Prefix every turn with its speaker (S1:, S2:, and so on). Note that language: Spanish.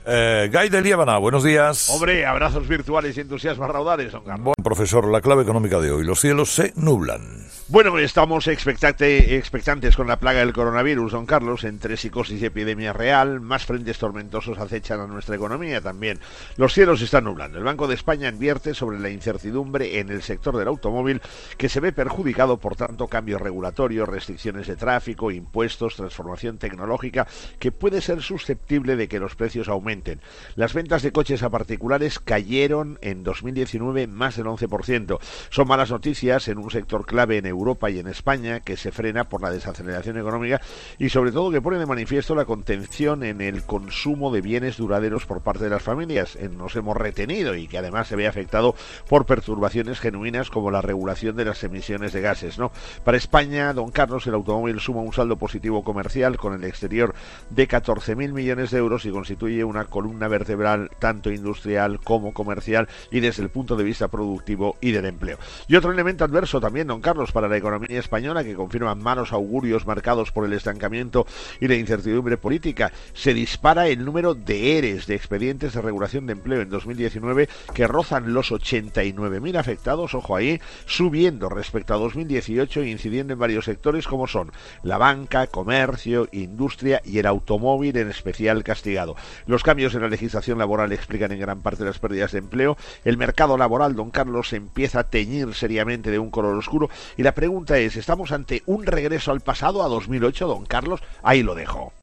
S1: Guy de Liébana, buenos días.
S2: Hombre, abrazos virtuales y entusiasmos raudales, don Carlos.
S1: Bueno, profesor, la clave económica de hoy. Los cielos se nublan.
S2: Bueno, estamos expectantes con la plaga del coronavirus, don Carlos, entre psicosis y epidemia real. Más frentes tormentosos acechan a nuestra economía también. Los cielos se están nublando. El Banco de España advierte sobre la incertidumbre en el sector del automóvil, que se ve perjudicado por tanto cambios regulatorios, restricciones de tráfico, impuestos, transformación tecnológica, que puede ser susceptible de que los precios aumenten. Las ventas de coches a particulares cayeron en 2019 más del 11%. Son malas noticias en un sector clave en Europa y en España, que se frena por la desaceleración económica y sobre todo que pone de manifiesto la contención en el consumo de bienes duraderos por parte de las familias. Nos hemos retenido y que además se ve afectado por perturbaciones genuinas como la regulación de las emisiones de gases, ¿no? Para España, don Carlos, el automóvil suma un saldo positivo comercial con el exterior de 14.000 millones de euros y constituye una columna vertebral tanto industrial como comercial y desde el punto de vista productivo y del empleo. Y otro elemento adverso también, don Carlos, para la economía española, que confirma malos augurios marcados por el estancamiento y la incertidumbre política. Se dispara el número de ERES, de expedientes de regulación de empleo en 2019, que rozan los 89.000 afectados, ojo ahí, subiendo respecto a 2018 e incidiendo en varios sectores como son la banca, comercio, industria y el automóvil, en especial castigado. Los cambios en la legislación laboral explican en gran parte las pérdidas de empleo. El mercado laboral, don Carlos, se empieza a teñir seriamente de un color oscuro y la pregunta es, ¿estamos ante un regreso al pasado, a 2008, don Carlos? Ahí lo dejo.